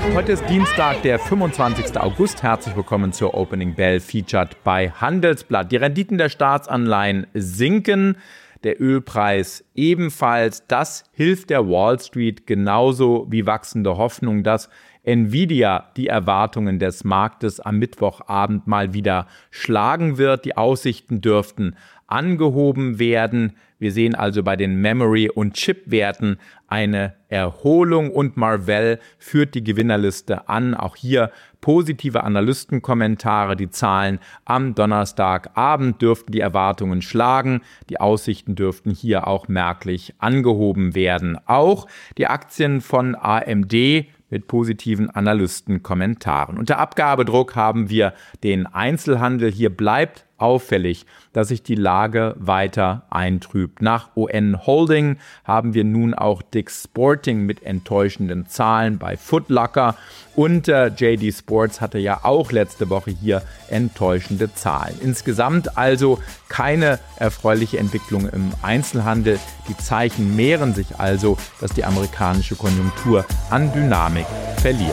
Heute ist Dienstag, der 25. August. Herzlich willkommen zur Opening Bell, featured bei Handelsblatt. Die Renditen der Staatsanleihen sinken, der Ölpreis ebenfalls. Das hilft der Wall Street genauso wie wachsende Hoffnung, dass Nvidia die Erwartungen des Marktes am Mittwochabend mal wieder schlagen wird. Die Aussichten dürften angehoben werden. Wir sehen also bei den Memory- und Chip-Werten eine Erholung und Marvell führt die Gewinnerliste an. Auch hier positive Analystenkommentare. Die Zahlen am Donnerstagabend dürften die Erwartungen schlagen. Die Aussichten dürften hier auch merklich angehoben werden. Auch die Aktien von AMD mit positiven Analystenkommentaren. Unter Abgabedruck haben wir den Einzelhandel. Hier bleibt auffällig, dass sich die Lage weiter eintrübt. Nach ON Holding haben wir nun auch Dick's Sporting mit enttäuschenden Zahlen bei Foot Locker und JD Sports hatte ja auch letzte Woche hier enttäuschende Zahlen. Insgesamt also keine erfreuliche Entwicklung im Einzelhandel. Die Zeichen mehren sich also, dass die amerikanische Konjunktur an Dynamik verliert.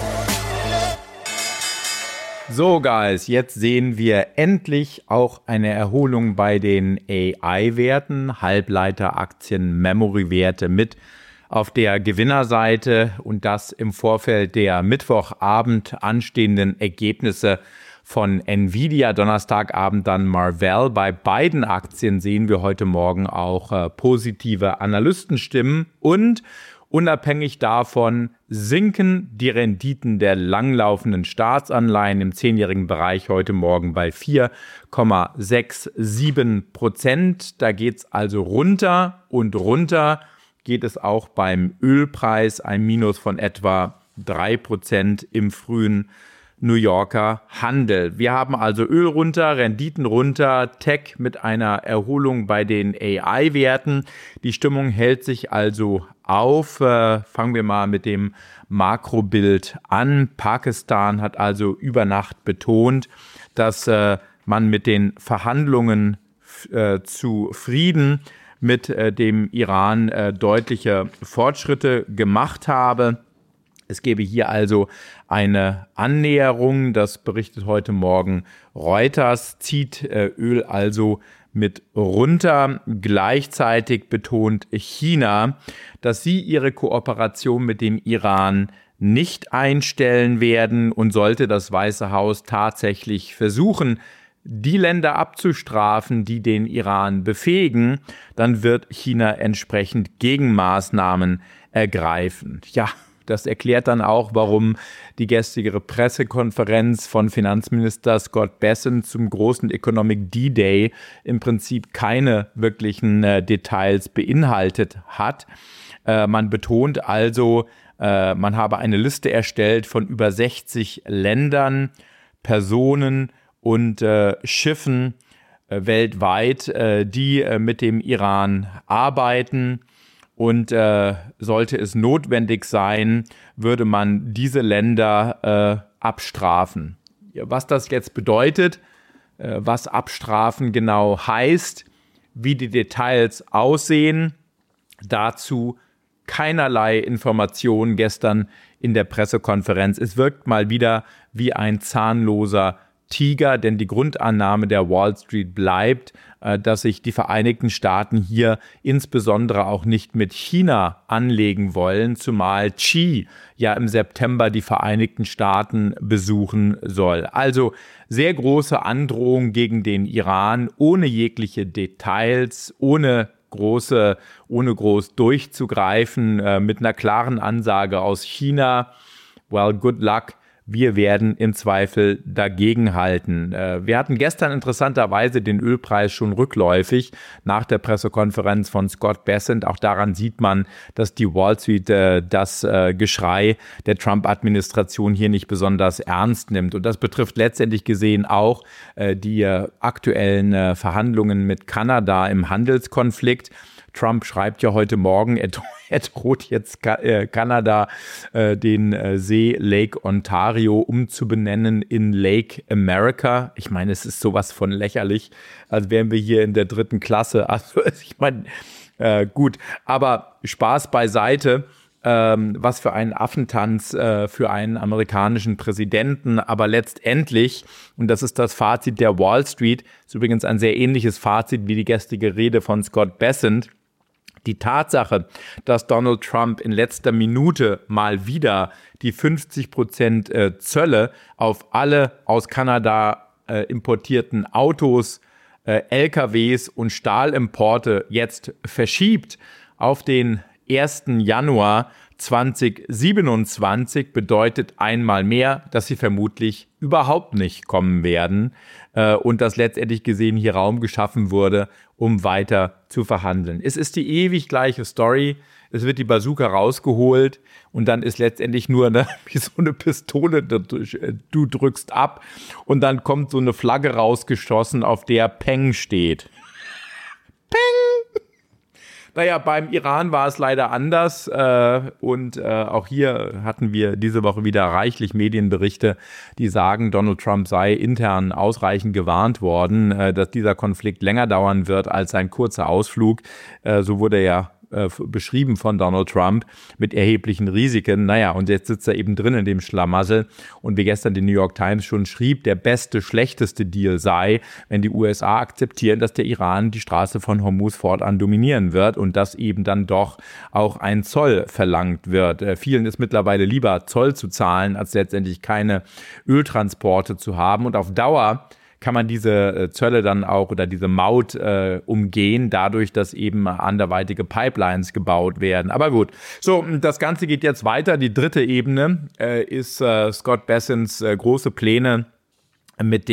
So, Guys, jetzt sehen wir endlich auch eine Erholung bei den AI-Werten, Halbleiteraktien, Memory-Werte mit auf der Gewinnerseite und das im Vorfeld der Mittwochabend anstehenden Ergebnisse von Nvidia, Donnerstagabend dann Marvell. Bei beiden Aktien sehen wir heute Morgen auch positive Analystenstimmen und unabhängig davon sinken die Renditen der langlaufenden Staatsanleihen im 10-jährigen Bereich heute Morgen bei 4,67%. Da geht es also runter und runter geht es auch beim Ölpreis, ein Minus von etwa 3% im frühen New Yorker Handel. Wir haben also Öl runter, Renditen runter, Tech mit einer Erholung bei den AI-Werten. Die Stimmung hält sich also auf. Fangen wir mal mit dem Makrobild an. Pakistan hat also über Nacht betont, dass man mit den Verhandlungen zu Frieden mit dem Iran deutliche Fortschritte gemacht habe. Es gebe hier also eine Annäherung, das berichtet heute Morgen Reuters, zieht Öl also mit runter. Gleichzeitig betont China, dass sie ihre Kooperation mit dem Iran nicht einstellen werden und sollte das Weiße Haus tatsächlich versuchen, die Länder abzustrafen, die den Iran befähigen, dann wird China entsprechend Gegenmaßnahmen ergreifen. Ja, das erklärt dann auch, warum die gestrige Pressekonferenz von Finanzminister Scott Bessent zum großen Economic D-Day im Prinzip keine wirklichen Details beinhaltet hat. Man betont also, man habe eine Liste erstellt von über 60 Ländern, Personen und Schiffen weltweit, die mit dem Iran arbeiten. Und sollte es notwendig sein, würde man diese Länder abstrafen. Was das jetzt bedeutet, was abstrafen genau heißt, wie die Details aussehen, dazu keinerlei Informationen gestern in der Pressekonferenz. Es wirkt mal wieder wie ein zahnloser Tiger, denn die Grundannahme der Wall Street bleibt, dass sich die Vereinigten Staaten hier insbesondere auch nicht mit China anlegen wollen, zumal Xi ja im September die Vereinigten Staaten besuchen soll. Also sehr große Androhung gegen den Iran, ohne jegliche Details, ohne groß durchzugreifen, mit einer klaren Ansage aus China, well, good luck. Wir werden im Zweifel dagegenhalten. Wir hatten gestern interessanterweise den Ölpreis schon rückläufig nach der Pressekonferenz von Scott Bessent. Auch daran sieht man, dass die Wall Street das Geschrei der Trump-Administration hier nicht besonders ernst nimmt. Und das betrifft letztendlich gesehen auch die aktuellen Verhandlungen mit Kanada im Handelskonflikt. Trump schreibt ja heute Morgen, er droht jetzt Kanada den See Lake Ontario umzubenennen in Lake America. Ich meine, es ist sowas von lächerlich, als wären wir hier in der 3. Klasse. Also ich meine, gut, aber Spaß beiseite. Was für ein Affentanz für einen amerikanischen Präsidenten. Aber letztendlich, und das ist das Fazit der Wall Street, ist übrigens ein sehr ähnliches Fazit wie die gestrige Rede von Scott Bessent, die Tatsache, dass Donald Trump in letzter Minute mal wieder die 50% Zölle auf alle aus Kanada importierten Autos, LKWs und Stahlimporte jetzt verschiebt auf den 1. Januar 2027, bedeutet einmal mehr, dass sie vermutlich überhaupt nicht kommen werden und dass letztendlich gesehen hier Raum geschaffen wurde, um weiter zu verhandeln. Es ist die ewig gleiche Story. Es wird die Bazooka rausgeholt und dann ist letztendlich nur wie so eine Pistole, du drückst ab und dann kommt so eine Flagge rausgeschossen, auf der Peng steht. Peng! Naja, beim Iran war es leider anders und auch hier hatten wir diese Woche wieder reichlich Medienberichte, die sagen, Donald Trump sei intern ausreichend gewarnt worden, dass dieser Konflikt länger dauern wird als ein kurzer Ausflug. So wurde ja beschrieben von Donald Trump mit erheblichen Risiken. Naja, und jetzt sitzt er eben drin in dem Schlamassel. Und wie gestern die New York Times schon schrieb, der beste, schlechteste Deal sei, wenn die USA akzeptieren, dass der Iran die Straße von Hormuz fortan dominieren wird und dass eben dann doch auch ein Zoll verlangt wird. Vielen ist mittlerweile lieber, Zoll zu zahlen, als letztendlich keine Öltransporte zu haben. Und auf Dauer kann man diese Zölle dann auch oder diese Maut umgehen, dadurch, dass eben anderweitige Pipelines gebaut werden. Aber gut, so, das Ganze geht jetzt weiter. Die dritte Ebene ist Scott Bessents große Pläne mit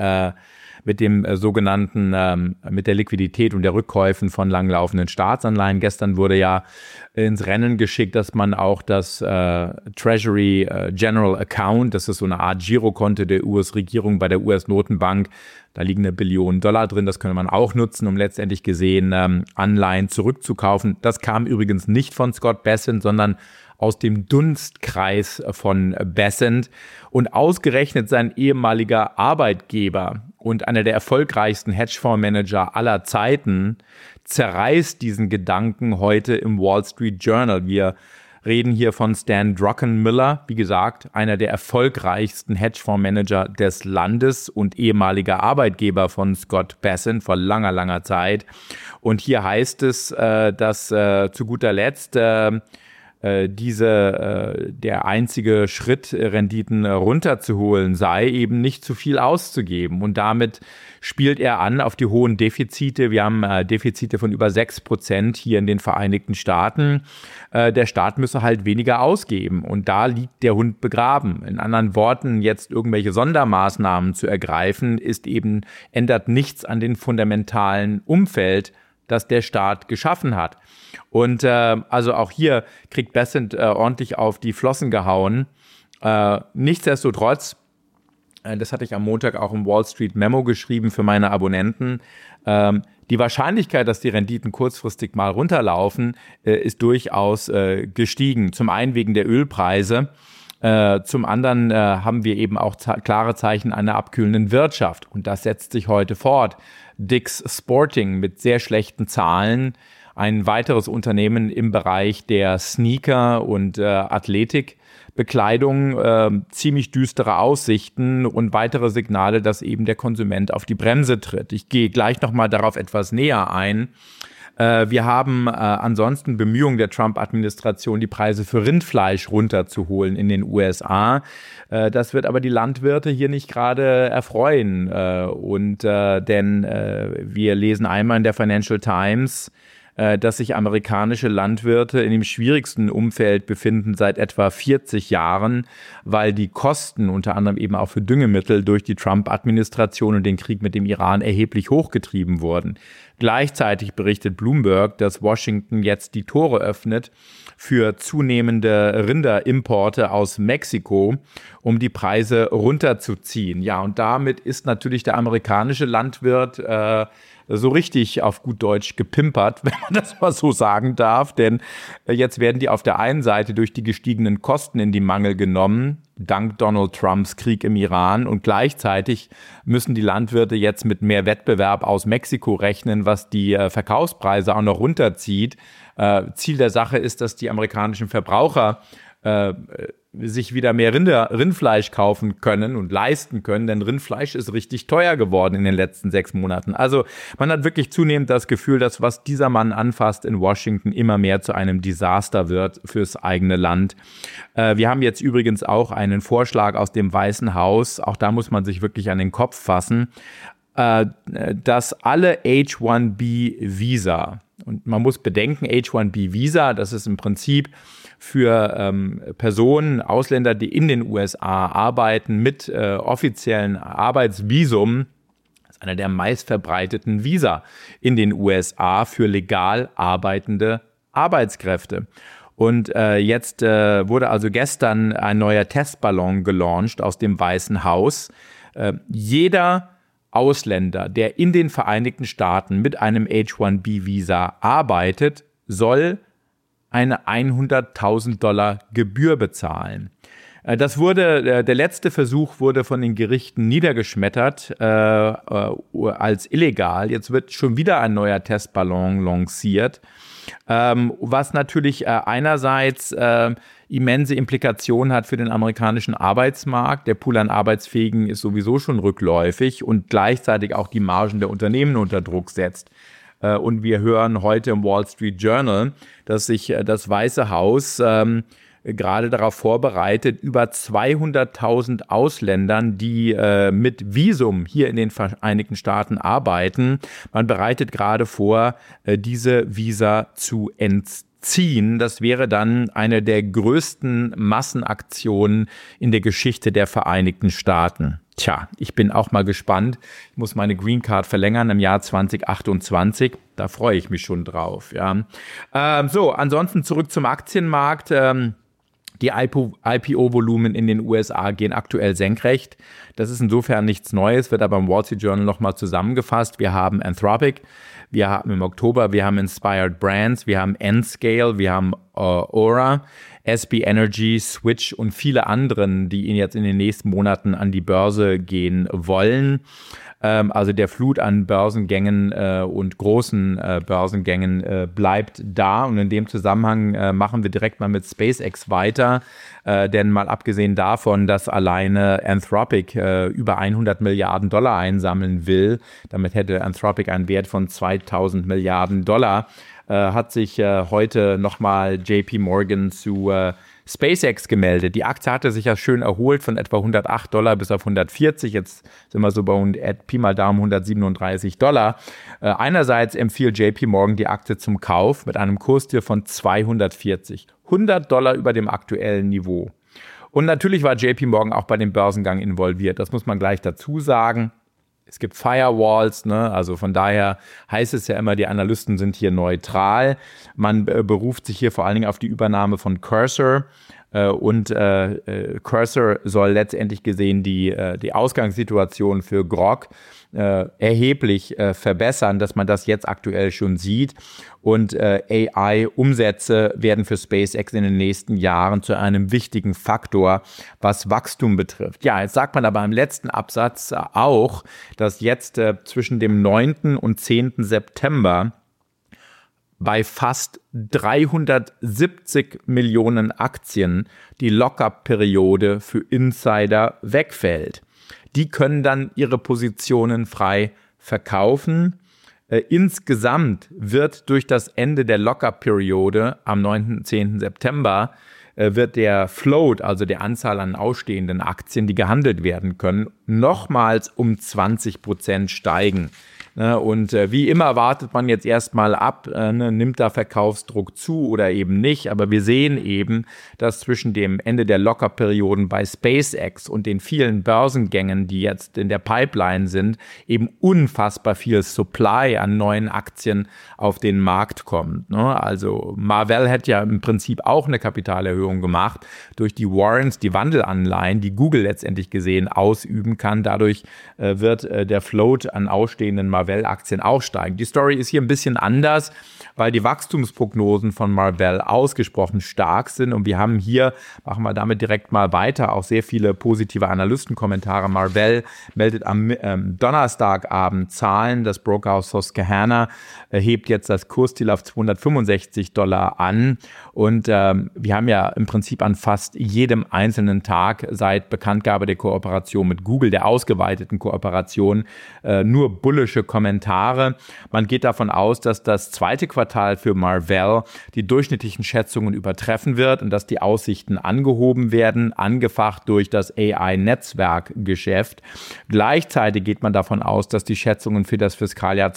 dem sogenannten, mit der Liquidität und der Rückkäufen von langlaufenden Staatsanleihen. Gestern wurde ja ins Rennen geschickt, dass man auch das Treasury General Account, das ist so eine Art Girokonto der US-Regierung bei der US-Notenbank, da liegen $1 Billion drin, das könnte man auch nutzen, um letztendlich gesehen Anleihen zurückzukaufen. Das kam übrigens nicht von Scott Bessent, sondern aus dem Dunstkreis von Bessent und ausgerechnet sein ehemaliger Arbeitgeber und einer der erfolgreichsten Hedgefondsmanager aller Zeiten zerreißt diesen Gedanken heute im Wall Street Journal. Wir reden hier von Stan Druckenmiller, wie gesagt, einer der erfolgreichsten Hedgefondsmanager des Landes und ehemaliger Arbeitgeber von Scott Bessent vor langer, langer Zeit. Und hier heißt es, dass zu guter Letzt der einzige Schritt, Renditen runterzuholen sei, eben nicht zu viel auszugeben. Und damit spielt er an auf die hohen Defizite. Wir haben Defizite von über 6% hier in den Vereinigten Staaten. Der Staat müsse halt weniger ausgeben. Und da liegt der Hund begraben. In anderen Worten, jetzt irgendwelche Sondermaßnahmen zu ergreifen, ändert nichts an den fundamentalen Umfeld, das der Staat geschaffen hat. Und also auch hier kriegt Bessent ordentlich auf die Flossen gehauen. Nichtsdestotrotz, das hatte ich am Montag auch im Wall Street Memo geschrieben für meine Abonnenten, die Wahrscheinlichkeit, dass die Renditen kurzfristig mal runterlaufen, ist durchaus gestiegen. Zum einen wegen der Ölpreise. Zum anderen haben wir eben auch klare Zeichen einer abkühlenden Wirtschaft. Und das setzt sich heute fort. Dick's Sporting mit sehr schlechten Zahlen. Ein weiteres Unternehmen im Bereich der Sneaker und Athletikbekleidung, ziemlich düstere Aussichten und weitere Signale, dass eben der Konsument auf die Bremse tritt. Ich gehe gleich nochmal darauf etwas näher ein. Wir haben ansonsten Bemühungen der Trump-Administration, die Preise für Rindfleisch runterzuholen in den USA. Das wird aber die Landwirte hier nicht gerade erfreuen. Denn wir lesen einmal in der Financial Times, dass sich amerikanische Landwirte in dem schwierigsten Umfeld befinden seit etwa 40 Jahren, weil die Kosten unter anderem eben auch für Düngemittel durch die Trump-Administration und den Krieg mit dem Iran erheblich hochgetrieben wurden. Gleichzeitig berichtet Bloomberg, dass Washington jetzt die Tore öffnet für zunehmende Rinderimporte aus Mexiko, um die Preise runterzuziehen. Ja, und damit ist natürlich der amerikanische Landwirt so richtig auf gut Deutsch gepimpert, wenn man das mal so sagen darf. Denn jetzt werden die auf der einen Seite durch die gestiegenen Kosten in die Mangel genommen, dank Donald Trumps Krieg im Iran. Und gleichzeitig müssen die Landwirte jetzt mit mehr Wettbewerb aus Mexiko rechnen, was die Verkaufspreise auch noch runterzieht. Ziel der Sache ist, dass die amerikanischen Verbraucher sich wieder mehr Rindfleisch kaufen können und leisten können, denn Rindfleisch ist richtig teuer geworden in den letzten 6 Monaten. Also man hat wirklich zunehmend das Gefühl, dass was dieser Mann anfasst in Washington immer mehr zu einem Desaster wird fürs eigene Land. Wir haben jetzt übrigens auch einen Vorschlag aus dem Weißen Haus, auch da muss man sich wirklich an den Kopf fassen, dass alle H-1B-Visa, und man muss bedenken, H-1B-Visa, das ist im Prinzip für Personen, Ausländer, die in den USA arbeiten, mit offiziellen Arbeitsvisum, das ist einer der meistverbreiteten Visa in den USA für legal arbeitende Arbeitskräfte. Und jetzt wurde also gestern ein neuer Testballon gelauncht aus dem Weißen Haus. Jeder Ausländer, der in den Vereinigten Staaten mit einem H-1B-Visa arbeitet, soll eine $100.000 Gebühr bezahlen. Der letzte Versuch wurde von den Gerichten niedergeschmettert als illegal. Jetzt wird schon wieder ein neuer Testballon lanciert, was natürlich einerseits immense Implikationen hat für den amerikanischen Arbeitsmarkt. Der Pool an Arbeitsfähigen ist sowieso schon rückläufig und gleichzeitig auch die Margen der Unternehmen unter Druck setzt. Und wir hören heute im Wall Street Journal, dass sich das Weiße Haus gerade darauf vorbereitet, über 200.000 Ausländern, die mit Visum hier in den Vereinigten Staaten arbeiten, man bereitet gerade vor, diese Visa zu entziehen. Das wäre dann eine der größten Massenaktionen in der Geschichte der Vereinigten Staaten. Tja, ich bin auch mal gespannt. Ich muss meine Green Card verlängern im Jahr 2028. Da freue ich mich schon drauf. Ja. Ansonsten zurück zum Aktienmarkt. Die IPO-Volumen in den USA gehen aktuell senkrecht. Das ist insofern nichts Neues, wird aber im Wall Street Journal nochmal zusammengefasst. Wir haben Anthropic, wir haben im Oktober, wir haben Inspired Brands, wir haben Nscale, wir haben Aura, SB Energy, Switch und viele anderen, die jetzt in den nächsten Monaten an die Börse gehen wollen. Also der Flut an Börsengängen und großen Börsengängen bleibt da. Und in dem Zusammenhang machen wir direkt mal mit SpaceX weiter. Denn mal abgesehen davon, dass alleine Anthropic über $100 Milliarden einsammeln will, damit hätte Anthropic einen Wert von 2.000 Milliarden Dollar, hat sich heute nochmal JP Morgan zu SpaceX gemeldet. Die Aktie hatte sich ja schön erholt von etwa $108 bis auf 140. Jetzt sind wir so bei Pi mal Daumen $137. Einerseits empfiehlt JP Morgan die Aktie zum Kauf mit einem Kursziel von 240. $100 über dem aktuellen Niveau. Und natürlich war JP Morgan auch bei dem Börsengang involviert. Das muss man gleich dazu sagen. Es gibt Firewalls, ne? Also von daher heißt es ja immer, die Analysten sind hier neutral. Man beruft sich hier vor allen Dingen auf die Übernahme von Cursor. Und Cursor soll letztendlich gesehen die Ausgangssituation für Grok erheblich verbessern, dass man das jetzt aktuell schon sieht. Und AI-Umsätze werden für SpaceX in den nächsten Jahren zu einem wichtigen Faktor, was Wachstum betrifft. Ja, jetzt sagt man aber im letzten Absatz auch, dass jetzt zwischen dem 9. und 10. September bei fast 370 Millionen Aktien die Lock-up-Periode für Insider wegfällt. Die können dann ihre Positionen frei verkaufen. Insgesamt wird durch das Ende der Lock-up-Periode am 9. und 10. September wird der Float, also der Anzahl an ausstehenden Aktien, die gehandelt werden können, nochmals um 20% steigen. Und wie immer wartet man jetzt erstmal ab, nimmt da Verkaufsdruck zu oder eben nicht. Aber wir sehen eben, dass zwischen dem Ende der Lock-up-Perioden bei SpaceX und den vielen Börsengängen, die jetzt in der Pipeline sind, eben unfassbar viel Supply an neuen Aktien auf den Markt kommt. Also Marvell hat ja im Prinzip auch eine Kapitalerhöhung gemacht durch die Warrants, die Wandelanleihen, die Google letztendlich gesehen ausüben kann. Dadurch wird der Float an ausstehenden Marvell Marvell-Aktien auch steigen. Die Story ist hier ein bisschen anders, weil die Wachstumsprognosen von Marvell ausgesprochen stark sind. Und wir haben hier, machen wir damit direkt mal weiter, auch sehr viele positive Analystenkommentare. Marvell meldet am Donnerstagabend Zahlen. Das Brokerhaus Susquehanna hebt jetzt das Kursziel auf $265 an. Und wir haben ja im Prinzip an fast jedem einzelnen Tag seit Bekanntgabe der Kooperation mit Google, der ausgeweiteten Kooperation, nur bullische Kommentare. Man geht davon aus, dass das zweite Quartal für Marvell die durchschnittlichen Schätzungen übertreffen wird und dass die Aussichten angehoben werden, angefacht durch das AI-Netzwerkgeschäft. Gleichzeitig geht man davon aus, dass die Schätzungen für das Fiskaljahr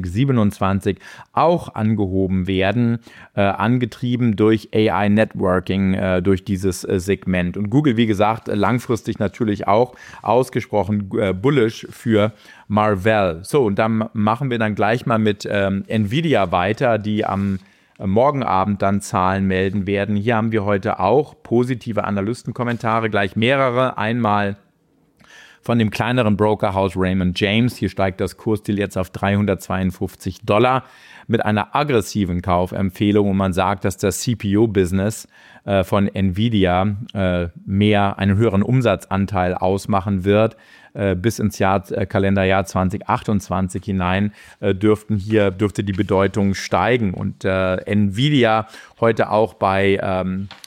2027 auch angehoben werden, angetrieben durch AI-Networking, durch dieses Segment. Und Google, wie gesagt, langfristig natürlich auch ausgesprochen bullish für Marvell. So, und dann machen wir dann gleich mal mit Nvidia weiter, die am morgen Abend dann Zahlen melden werden. Hier haben wir heute auch positive Analystenkommentare, gleich mehrere. Einmal von dem kleineren Brokerhaus Raymond James. Hier steigt das Kursziel jetzt auf $352 mit einer aggressiven Kaufempfehlung. Und man sagt, dass das CPU-Business von Nvidia einen höheren Umsatzanteil ausmachen wird. Bis ins Kalenderjahr 2028 hinein dürfte die Bedeutung steigen. Und Nvidia heute auch bei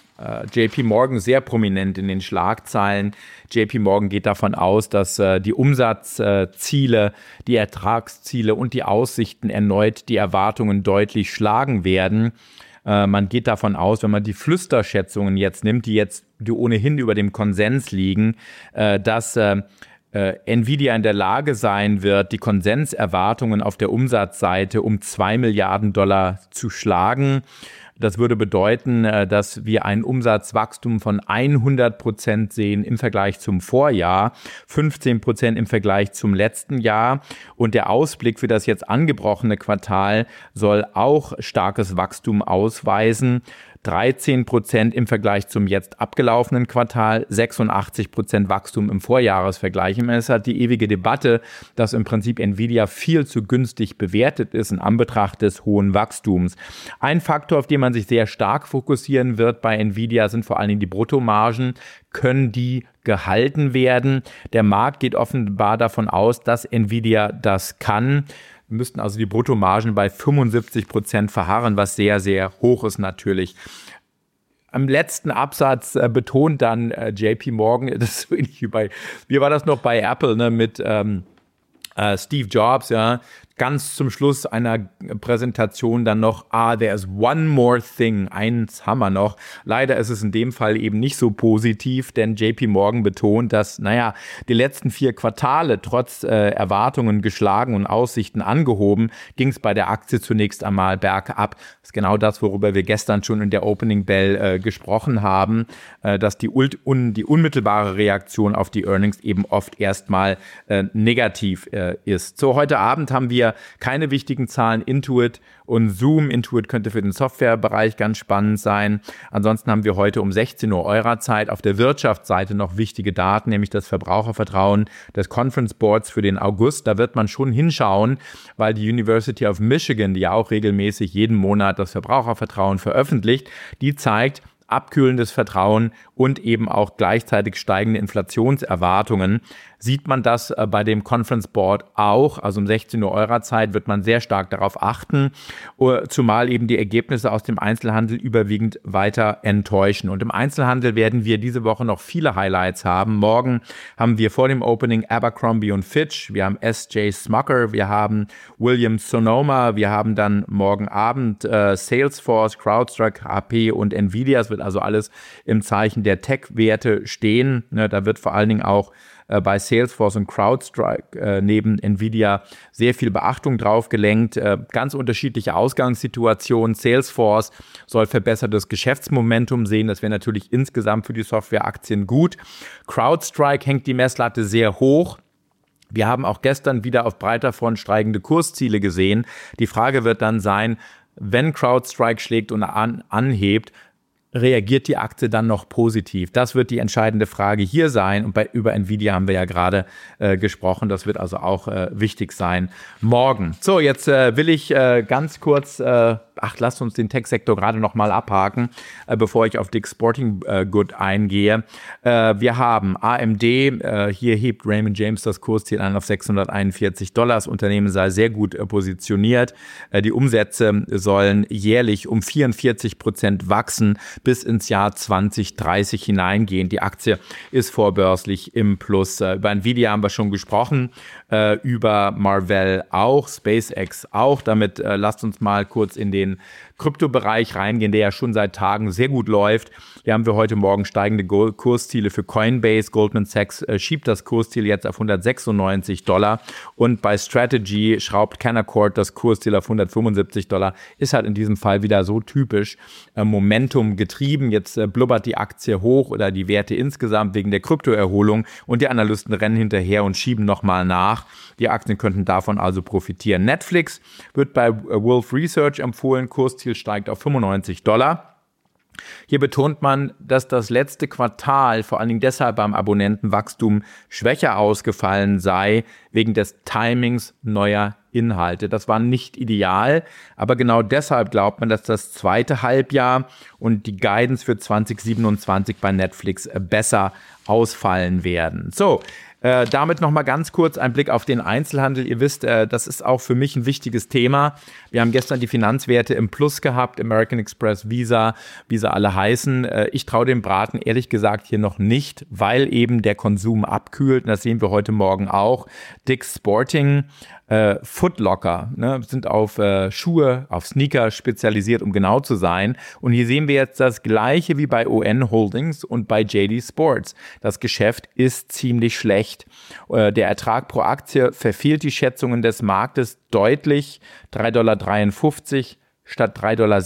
JP Morgan sehr prominent in den Schlagzeilen. JP Morgan geht davon aus, dass die Umsatzziele, die Ertragsziele und die Aussichten erneut die Erwartungen deutlich schlagen werden. Man geht davon aus, wenn man die Flüsterschätzungen jetzt nimmt, die ohnehin über dem Konsens liegen, dass Nvidia in der Lage sein wird, die Konsenserwartungen auf der Umsatzseite um $2 Milliarden zu schlagen. Das würde bedeuten, dass wir ein Umsatzwachstum von 100% sehen im Vergleich zum Vorjahr, 15% im Vergleich zum letzten Jahr. Und der Ausblick für das jetzt angebrochene Quartal soll auch starkes Wachstum ausweisen. 13% im Vergleich zum jetzt abgelaufenen Quartal, 86% Wachstum im Vorjahresvergleich. Es hat die ewige Debatte, dass im Prinzip Nvidia viel zu günstig bewertet ist in Anbetracht des hohen Wachstums. Ein Faktor, auf den man sich sehr stark fokussieren wird bei Nvidia, sind vor allen Dingen die Bruttomargen. Können die gehalten werden? Der Markt geht offenbar davon aus, dass Nvidia das kann. Wir müssten also die Bruttomargen bei 75% verharren, was sehr, sehr hoch ist natürlich. Am letzten Absatz betont dann JP Morgan, das ist so ähnlich wie war das noch bei Apple, ne, mit Steve Jobs, ja, ganz zum Schluss einer Präsentation dann noch, there's one more thing, eins haben wir noch. Leider ist es in dem Fall eben nicht so positiv, denn JP Morgan betont, dass, die letzten 4 Quartale trotz Erwartungen geschlagen und Aussichten angehoben, ging es bei der Aktie zunächst einmal bergab. Das ist genau das, worüber wir gestern schon in der Opening Bell gesprochen haben, dass die unmittelbare Reaktion auf die Earnings eben oft erstmal negativ ist. So, heute Abend haben wir keine wichtigen Zahlen, Intuit und Zoom. Intuit könnte für den Softwarebereich ganz spannend sein. Ansonsten haben wir heute um 16 Uhr eurer Zeit auf der Wirtschaftsseite noch wichtige Daten, nämlich das Verbrauchervertrauen des Conference Boards für den August. Da wird man schon hinschauen, weil die University of Michigan, die ja auch regelmäßig jeden Monat das Verbrauchervertrauen veröffentlicht, die zeigt abkühlendes Vertrauen und eben auch gleichzeitig steigende Inflationserwartungen. Sieht man das bei dem Conference Board auch, also um 16 Uhr eurer Zeit wird man sehr stark darauf achten, zumal eben die Ergebnisse aus dem Einzelhandel überwiegend weiter enttäuschen. Und im Einzelhandel werden wir diese Woche noch viele Highlights haben. Morgen haben wir vor dem Opening Abercrombie & Fitch, wir haben S.J. Smucker, wir haben Williams-Sonoma, wir haben dann morgen Abend Salesforce, CrowdStrike, HP und Nvidia. Es wird also alles im Zeichen der Tech-Werte stehen. Da wird vor allen Dingen auch bei Salesforce und CrowdStrike neben Nvidia sehr viel Beachtung drauf gelenkt. Ganz unterschiedliche Ausgangssituationen. Salesforce soll verbessertes Geschäftsmomentum sehen. Das wäre natürlich insgesamt für die Softwareaktien gut. CrowdStrike hängt die Messlatte sehr hoch. Wir haben auch gestern wieder auf breiter Front steigende Kursziele gesehen. Die Frage wird dann sein, wenn CrowdStrike schlägt und anhebt, reagiert die Aktie dann noch positiv? Das wird die entscheidende Frage hier sein. Und über Nvidia haben wir ja gerade gesprochen. Das wird also auch wichtig sein morgen. So, jetzt will ich ganz kurz, lasst uns den Tech-Sektor gerade noch mal abhaken, bevor ich auf Dick's Sporting Good eingehe. Wir haben AMD, hier hebt Raymond James das Kursziel an auf $641. Das Unternehmen sei sehr gut positioniert. Die Umsätze sollen jährlich um 44% wachsen, bis ins Jahr 2030 hineingehen. Die Aktie ist vorbörslich im Plus. Über Nvidia haben wir schon gesprochen, über Marvell auch, SpaceX auch. Damit lasst uns mal kurz in den Kryptobereich reingehen, der ja schon seit Tagen sehr gut läuft. Hier haben wir heute Morgen steigende Kursziele für Coinbase. Goldman Sachs schiebt das Kursziel jetzt auf $196 und bei Strategy schraubt Canaccord das Kursziel auf $175. Ist halt in diesem Fall wieder so typisch Momentum getrieben. Jetzt blubbert die Aktie hoch oder die Werte insgesamt wegen der Kryptoerholung und die Analysten rennen hinterher und schieben nochmal nach. Die Aktien könnten davon also profitieren. Netflix wird bei Wolf Research empfohlen. Kursziel steigt auf $95. Hier betont man, dass das letzte Quartal vor allen Dingen deshalb beim Abonnentenwachstum schwächer ausgefallen sei, wegen des Timings neuer Inhalte. Das war nicht ideal, aber genau deshalb glaubt man, dass das zweite Halbjahr und die Guidance für 2027 bei Netflix besser ausfallen werden. So, damit nochmal ganz kurz ein Blick auf den Einzelhandel. Ihr wisst, das ist auch für mich ein wichtiges Thema. Wir haben gestern die Finanzwerte im Plus gehabt, American Express, Visa, wie sie alle heißen. Ich traue dem Braten ehrlich gesagt hier noch nicht, weil eben der Konsum abkühlt. Und das sehen wir heute Morgen auch. Dick's Sporting, Foot Locker, sind auf Schuhe, auf Sneaker spezialisiert, um genau zu sein. Und hier sehen wir jetzt das Gleiche wie bei ON Holdings und bei JD Sports. Das Geschäft ist ziemlich schlecht. Der Ertrag pro Aktie verfehlt die Schätzungen des Marktes deutlich. $3,53 statt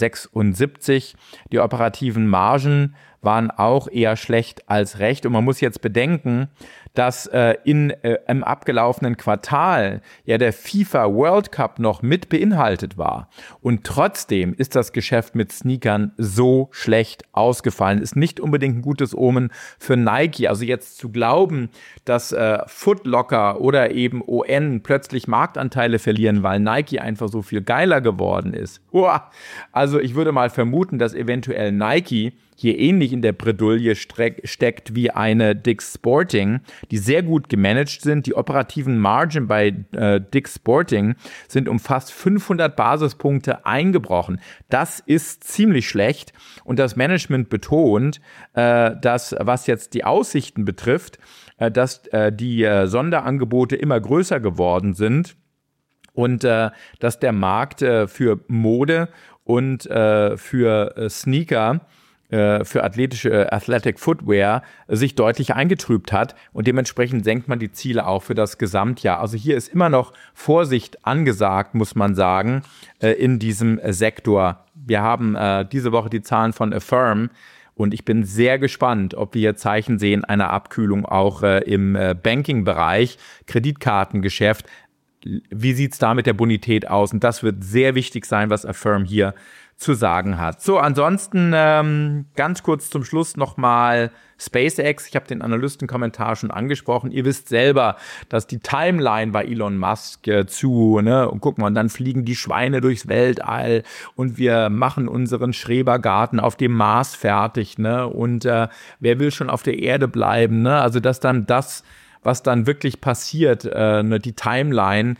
$3,76. Die operativen Margen waren auch eher schlecht als recht. Und man muss jetzt bedenken, dass im abgelaufenen Quartal ja der FIFA World Cup noch mit beinhaltet war. Und trotzdem ist das Geschäft mit Sneakern so schlecht ausgefallen. Ist nicht unbedingt ein gutes Omen für Nike. Also jetzt zu glauben, dass Foot Locker oder eben ON plötzlich Marktanteile verlieren, weil Nike einfach so viel geiler geworden ist. Also ich würde mal vermuten, dass eventuell Nike hier ähnlich in der Bredouille steckt wie eine Dick's Sporting, die sehr gut gemanagt sind. Die operativen Margen bei Dick's Sporting sind um fast 500 Basispunkte eingebrochen. Das ist ziemlich schlecht und das Management betont, dass, was jetzt die Aussichten betrifft, dass die Sonderangebote immer größer geworden sind und dass der Markt für Mode und für Sneaker, für Athletic Footwear sich deutlich eingetrübt hat und dementsprechend senkt man die Ziele auch für das Gesamtjahr. Also hier ist immer noch Vorsicht angesagt, muss man sagen, in diesem Sektor. Wir haben diese Woche die Zahlen von Affirm und ich bin sehr gespannt, ob wir hier Zeichen sehen einer Abkühlung auch im Banking-Bereich, Kreditkartengeschäft. Wie sieht es da mit der Bonität aus? Und das wird sehr wichtig sein, was Affirm hier zu sagen hat. So, ansonsten ganz kurz zum Schluss nochmal SpaceX. Ich habe den Analystenkommentar schon angesprochen. Ihr wisst selber, dass die Timeline bei Elon Musk und guck mal, und dann fliegen die Schweine durchs Weltall und wir machen unseren Schrebergarten auf dem Mars fertig, und wer will schon auf der Erde bleiben, Also dass dann das, was dann wirklich passiert, die Timeline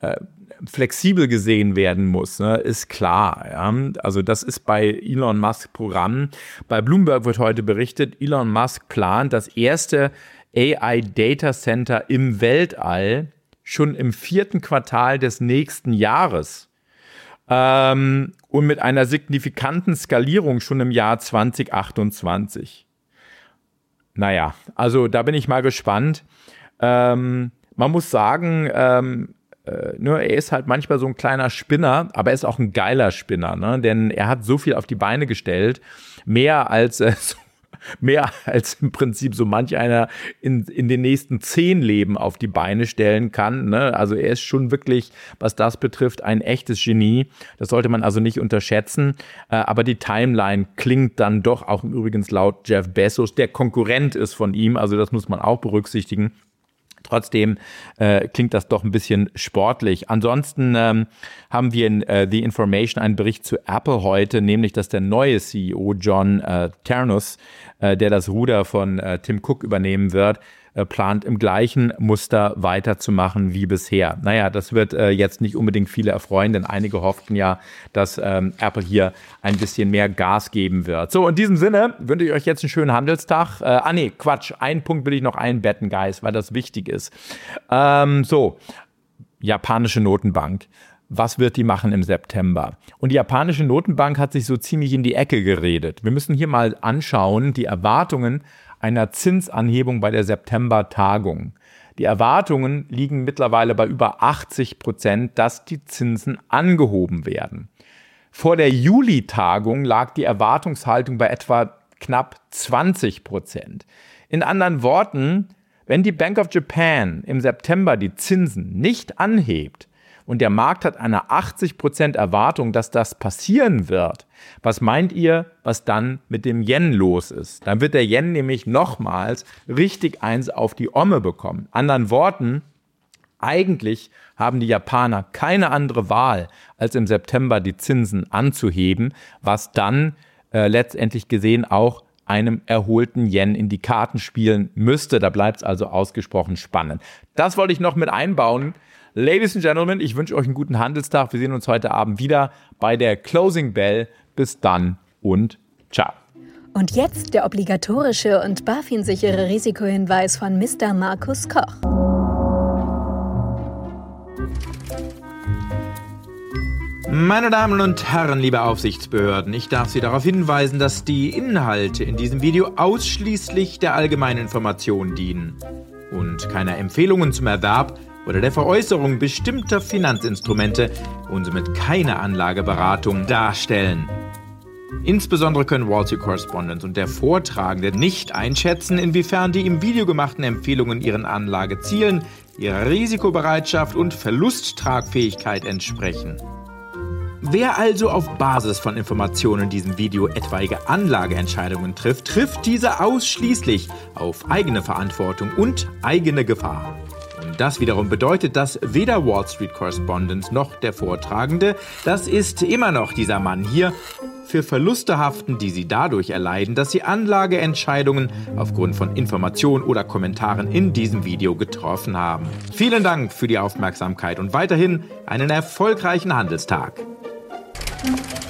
flexibel gesehen werden muss, ist klar. Ja? Also das ist bei Elon Musk Programm. Bei Bloomberg wird heute berichtet, Elon Musk plant das erste AI-Data-Center im Weltall schon im 4. Quartal des nächsten Jahres. Und mit einer signifikanten Skalierung schon im Jahr 2028. Naja, also da bin ich mal gespannt. Man muss sagen, er ist halt manchmal so ein kleiner Spinner, aber er ist auch ein geiler Spinner, denn er hat so viel auf die Beine gestellt, mehr als mehr als im Prinzip so manch einer in den nächsten 10 Leben auf die Beine stellen kann. Ne? Also er ist schon wirklich, was das betrifft, ein echtes Genie. Das sollte man also nicht unterschätzen. Aber die Timeline klingt dann doch auch übrigens laut Jeff Bezos, der Konkurrent ist von ihm, also das muss man auch berücksichtigen. Trotzdem klingt das doch ein bisschen sportlich. Ansonsten haben wir in The Information einen Bericht zu Apple heute, nämlich, dass der neue CEO John Ternus, der das Ruder von Tim Cook übernehmen wird, plant im gleichen Muster weiterzumachen wie bisher. Naja, das wird jetzt nicht unbedingt viele erfreuen, denn einige hofften ja, dass Apple hier ein bisschen mehr Gas geben wird. So, in diesem Sinne wünsche ich euch jetzt einen schönen Handelstag. Einen Punkt will ich noch einbetten, Guys, weil das wichtig ist. Japanische Notenbank. Was wird die machen im September? Und die japanische Notenbank hat sich so ziemlich in die Ecke geredet. Wir müssen hier mal anschauen, die Erwartungen einer Zinsanhebung bei der September-Tagung. Die Erwartungen liegen mittlerweile bei über 80%, dass die Zinsen angehoben werden. Vor der Juli-Tagung lag die Erwartungshaltung bei etwa knapp 20%. In anderen Worten, wenn die Bank of Japan im September die Zinsen nicht anhebt, und der Markt hat eine 80% Erwartung, dass das passieren wird, was meint ihr, was dann mit dem Yen los ist? Dann wird der Yen nämlich nochmals richtig eins auf die Omme bekommen. Anderen Worten, eigentlich haben die Japaner keine andere Wahl, als im September die Zinsen anzuheben, was dann letztendlich gesehen auch einem erholten Yen in die Karten spielen müsste. Da bleibt es also ausgesprochen spannend. Das wollte ich noch mit einbauen. Ladies and Gentlemen, ich wünsche euch einen guten Handelstag. Wir sehen uns heute Abend wieder bei der Closing Bell. Bis dann und ciao. Und jetzt der obligatorische und BaFin-sichere Risikohinweis von Mr. Markus Koch. Meine Damen und Herren, liebe Aufsichtsbehörden, ich darf Sie darauf hinweisen, dass die Inhalte in diesem Video ausschließlich der allgemeinen Information dienen und keine Empfehlungen zum Erwerb oder der Veräußerung bestimmter Finanzinstrumente und somit keine Anlageberatung darstellen. Insbesondere können Wall Street Correspondent und der Vortragende nicht einschätzen, inwiefern die im Video gemachten Empfehlungen ihren Anlagezielen, ihrer Risikobereitschaft und Verlusttragfähigkeit entsprechen. Wer also auf Basis von Informationen in diesem Video etwaige Anlageentscheidungen trifft, trifft diese ausschließlich auf eigene Verantwortung und eigene Gefahr. Und das wiederum bedeutet, dass weder Wall Street Correspondent noch der Vortragende, das ist immer noch dieser Mann hier, für Verluste haften, die sie dadurch erleiden, dass sie Anlageentscheidungen aufgrund von Informationen oder Kommentaren in diesem Video getroffen haben. Vielen Dank für die Aufmerksamkeit und weiterhin einen erfolgreichen Handelstag.